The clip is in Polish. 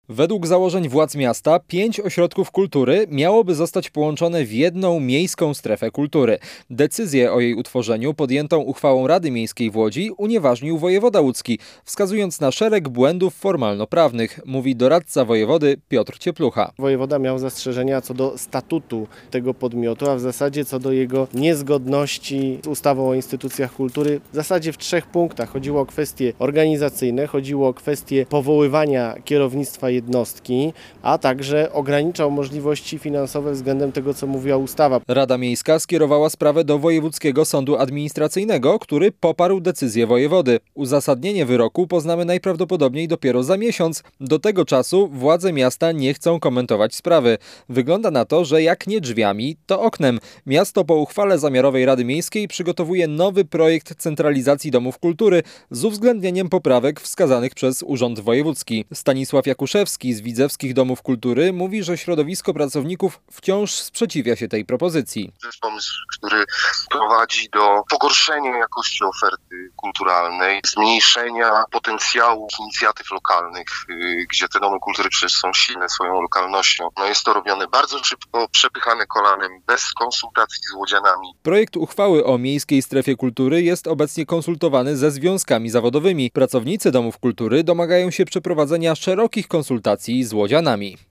Według założeń władz miasta 5 ośrodków kultury miałoby zostać połączone w jedną miejską strefę kultury. Decyzję o jej utworzeniu podjętą uchwałą Rady Miejskiej w Łodzi unieważnił wojewoda łódzki, wskazując na szereg błędów formalno-prawnych, mówi doradca wojewody Piotr Cieplucha. Wojewoda miał zastrzeżenia co do statutu tego podmiotu, a w zasadzie co do jego niezgodności z ustawą o instytucjach kultury. W zasadzie w 3 punktach. Chodziło o kwestie organizacyjne, chodziło o kwestie powoływania kierownictwa jednostki, a także ograniczał możliwości finansowe względem tego, co mówiła ustawa. Rada Miejska skierowała sprawę do Wojewódzkiego Sądu Administracyjnego, który poparł decyzję wojewody. Uzasadnienie wyroku poznamy najprawdopodobniej dopiero za miesiąc. Do tego czasu władze miasta nie chcą komentować sprawy. Wygląda na to, że jak nie drzwiami, to oknem. Miasto po uchwale zamiarowej Rady Miejskiej przygotowuje nowy projekt centralizacji domów kultury z uwzględnieniem poprawek wskazanych przez Urząd Wojewódzki. Stanisław Jakuszewski z Widzewskich Domów Kultury mówi, że środowisko pracowników wciąż sprzeciwia się tej propozycji. To jest pomysł, który prowadzi do pogorszenia jakości oferty kulturalnej, zmniejszenia potencjału inicjatyw lokalnych, gdzie te domy kultury przecież są silne swoją lokalnością. Jest to robione bardzo szybko, przepychane kolanem, bez konsultacji z łodzianami. Projekt uchwały o miejskiej strefie kultury jest obecnie konsultowany ze związkami zawodowymi. Pracownicy domów kultury domagają się przeprowadzenia szerokich konsultacji z łodzianami.